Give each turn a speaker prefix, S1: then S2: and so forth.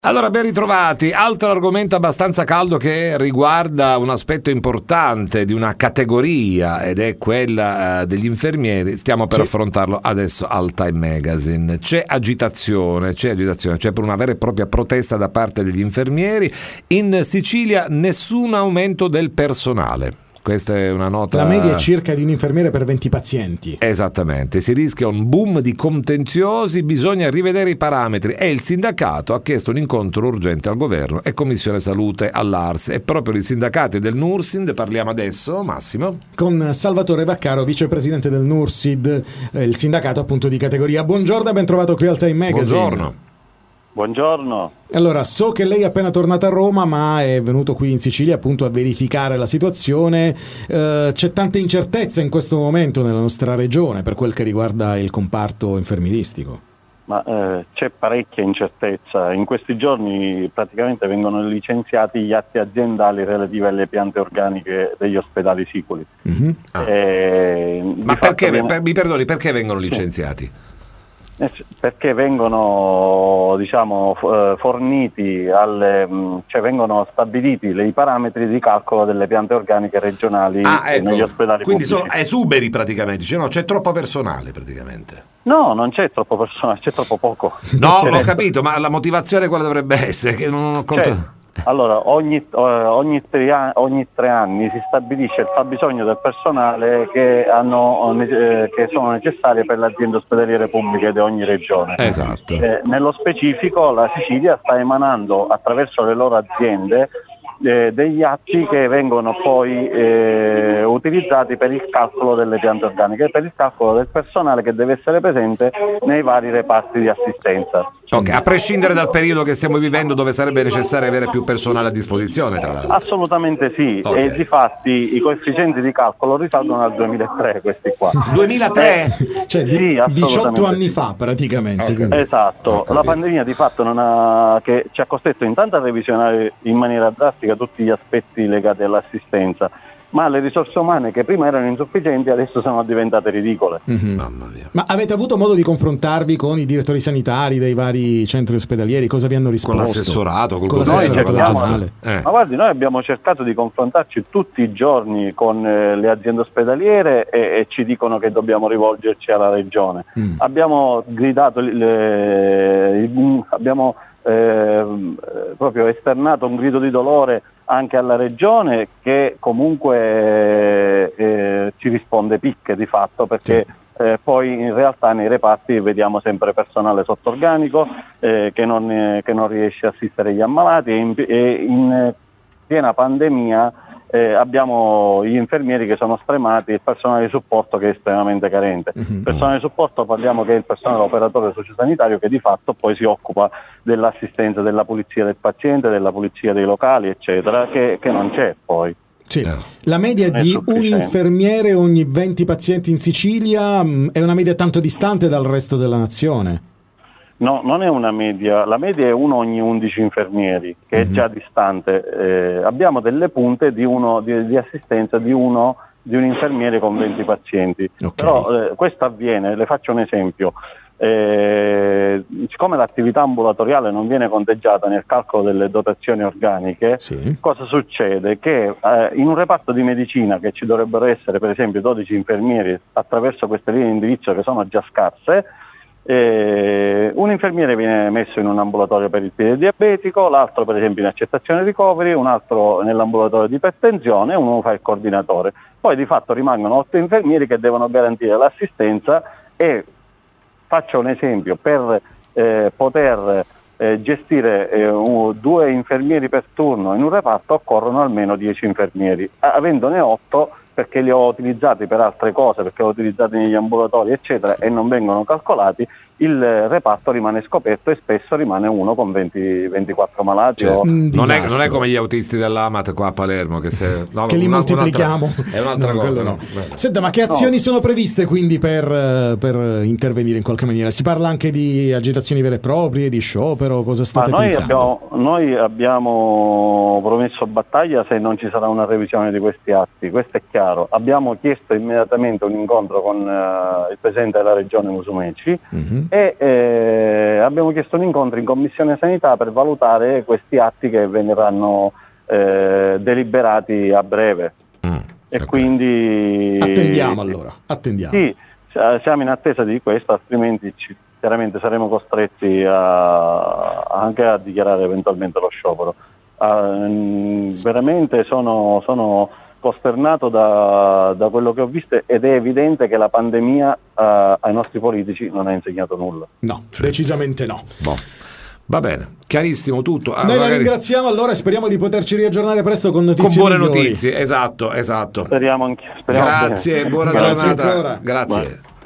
S1: Allora, ben ritrovati. Altro argomento abbastanza caldo che riguarda un aspetto importante di una categoria ed è quella degli infermieri. Stiamo per affrontarlo adesso al Time Magazine. C'è agitazione, c'è per una vera e propria protesta da parte degli infermieri. In Sicilia nessun aumento del personale. Questa è una nota.
S2: La media è circa di un infermiere per 20 pazienti.
S1: Esattamente, si rischia un boom di contenziosi, bisogna rivedere i parametri e il sindacato ha chiesto un incontro urgente al governo e Commissione Salute all'ARS. E proprio i sindacati del NURSID parliamo adesso, Massimo.
S2: Con Salvatore Vaccaro, vicepresidente del NURSID, il sindacato appunto di categoria. Buongiorno e ben trovato qui al Time Magazine.
S1: Buongiorno.
S3: Buongiorno.
S2: Allora, so che lei è appena tornato a Roma, ma è venuto qui in Sicilia appunto a verificare la situazione. C'è tanta incertezza in questo momento nella nostra regione per quel che riguarda il comparto infermieristico.
S3: Ma c'è parecchia incertezza. In questi giorni praticamente vengono licenziati gli atti aziendali relativi alle piante organiche degli ospedali siculi.
S2: Mm-hmm.
S1: Ma perché, mi perdoni, perché vengono licenziati?
S3: Perché vengono forniti cioè vengono stabiliti i parametri di calcolo delle piante organiche regionali negli ospedali
S1: quindi
S3: pubblici.
S1: sono esuberi praticamente, cioè, no, c'è troppo personale praticamente.
S3: No, non c'è troppo personale, c'è troppo poco.
S1: No, l'ho capito, ma la motivazione quale dovrebbe essere? Che non ho colto.
S3: Allora, ogni 3 anni si stabilisce il fabbisogno del personale che sono necessarie per le aziende ospedaliere pubbliche di ogni regione.
S1: Esatto.
S3: Nello specifico la Sicilia sta emanando attraverso le loro aziende degli atti che vengono poi utilizzati per il calcolo delle piante organiche, per il calcolo del personale che deve essere presente nei vari reparti di assistenza.
S1: Ok, a prescindere dal periodo che stiamo vivendo dove sarebbe necessario avere più personale a disposizione, tra l'altro.
S3: Assolutamente sì,
S1: okay.
S3: E difatti i coefficienti di calcolo risalgono al 2003 questi qua.
S1: 2003?
S2: Cioè
S3: sì,
S2: 18 anni fa praticamente.
S1: Okay.
S3: Esatto, la pandemia di fatto che ci ha costretto intanto a revisionare in maniera drastica tutti gli aspetti legati all'assistenza, ma le risorse umane che prima erano insufficienti adesso sono diventate ridicole.
S2: Mm-hmm.
S1: Mamma mia.
S2: Ma avete avuto modo di confrontarvi con i direttori sanitari dei vari centri ospedalieri? Cosa vi hanno risposto?
S1: Con l'assessorato,
S2: con l'assessorato regionale?
S3: Ma guardi, noi abbiamo cercato di confrontarci tutti i giorni con le aziende ospedaliere e ci dicono che dobbiamo rivolgerci alla regione. Abbiamo gridato, abbiamo proprio esternato un grido di dolore anche alla regione, che comunque ci risponde picche di fatto, perché poi in realtà nei reparti vediamo sempre personale sotto organico che non riesce a assistere gli ammalati e in piena pandemia abbiamo gli infermieri che sono stremati e il personale di supporto che è estremamente carente. Il personale di supporto parliamo che è il personale operatore sociosanitario che di fatto poi si occupa dell'assistenza, della pulizia del paziente, della pulizia dei locali eccetera, che non c'è poi.
S2: Sì. La media di un infermiere ogni 20 pazienti in Sicilia è una media tanto distante dal resto della nazione?
S3: No, non è una media, la media è uno ogni 11 infermieri, che è già distante. Abbiamo delle punte di assistenza di un infermiere con 20 pazienti.
S2: Okay.
S3: Però questo avviene, le faccio un esempio. Siccome l'attività ambulatoriale non viene conteggiata nel calcolo delle dotazioni organiche, cosa succede? Che in un reparto di medicina che ci dovrebbero essere per esempio 12 infermieri attraverso queste linee di indirizzo che sono già scarse, un infermiere viene messo in un ambulatorio per il piede diabetico, l'altro per esempio in accettazione ricoveri, un altro nell'ambulatorio di ipertensione e uno fa il coordinatore. Poi di fatto rimangono 8 infermieri che devono garantire l'assistenza e, faccio un esempio, per poter gestire 2 infermieri per turno in un reparto occorrono almeno 10 infermieri, avendone 8 perché li ho utilizzati per altre cose, perché li ho utilizzati negli ambulatori eccetera e non vengono calcolati, il reparto rimane scoperto e spesso rimane uno con 24 malati.
S1: Certo. Non è come gli autisti dell'Amat qua a Palermo che
S2: li moltiplichiamo.
S1: È un'altra cosa.
S2: No. Senta, ma che azioni sono previste quindi per intervenire in qualche maniera? Si parla anche di agitazioni vere e proprie, di sciopero, cosa state pensando?
S3: Noi abbiamo promesso battaglia se non ci sarà una revisione di questi atti, questo è chiaro. Abbiamo chiesto immediatamente un incontro con il Presidente della Regione Musumeci, e abbiamo chiesto un incontro in Commissione Sanità per valutare questi atti che verranno deliberati a breve. E quindi
S2: attendiamo allora.
S3: Sì, siamo in attesa di questo, altrimenti chiaramente saremo costretti anche a dichiarare eventualmente lo sciopero. Veramente sono costernato da quello che ho visto, ed è evidente che la pandemia ai nostri politici non ha insegnato nulla.
S2: No, decisamente no.
S1: Va bene, chiarissimo tutto.
S2: Noi la ringraziamo allora e speriamo di poterci riaggiornare presto con notizie
S1: con buone
S2: migliori.
S1: notizie, esatto.
S3: Speriamo anche.
S1: Grazie,
S3: bene.
S1: buona
S2: Grazie
S1: giornata.
S2: ancora.
S1: Grazie.
S3: Buona.